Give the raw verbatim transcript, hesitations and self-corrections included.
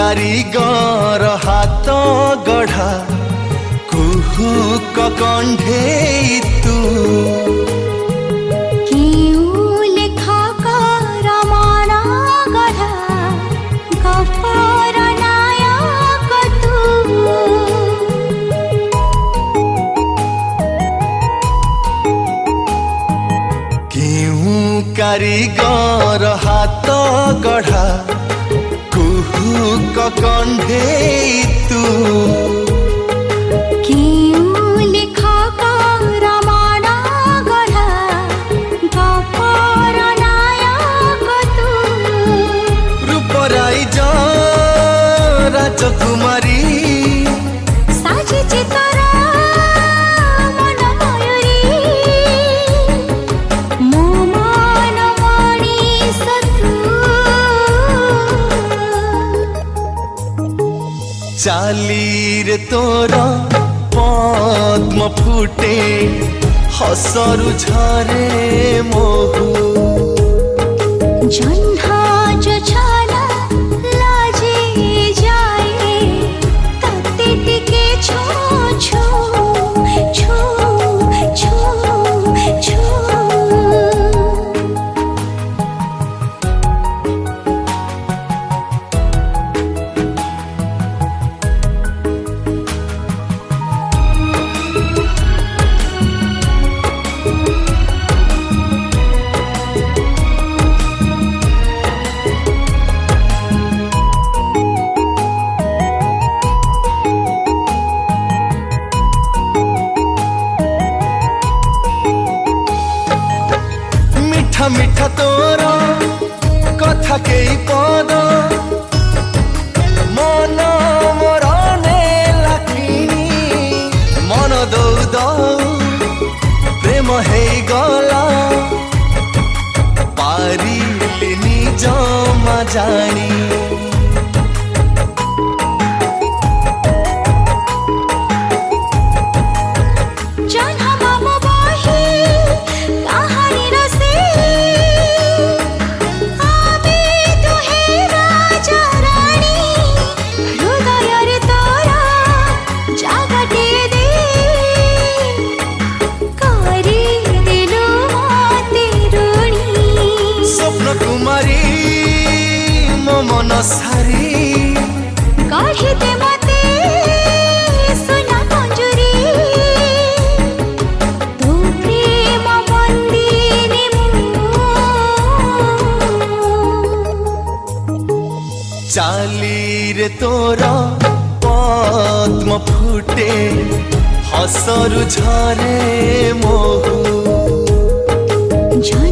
कारीगर हाथ गढ़ा कुहुक कंढे तू कारीगर हाथ गढ़ा कुहुक कंढे तू रूपराई जा राजकुमारी चाली रे तोर पद्म फुटे हसरु झरे मोहु जन्हा जो छाला लाजे जाए तते टिके छो छो छो छो छो मिठा मिठा तोर कथा के पद मन मोर नेला किनी मन दौ दौ प्रेम हे गला पारिलिनी जमा जानी कुमारी मो मन सारी कहिते मते सुना मंजूरी तू प्रेम बंदिनी चाली रे तोर पद्म फुटे हसरु झरे मोहु।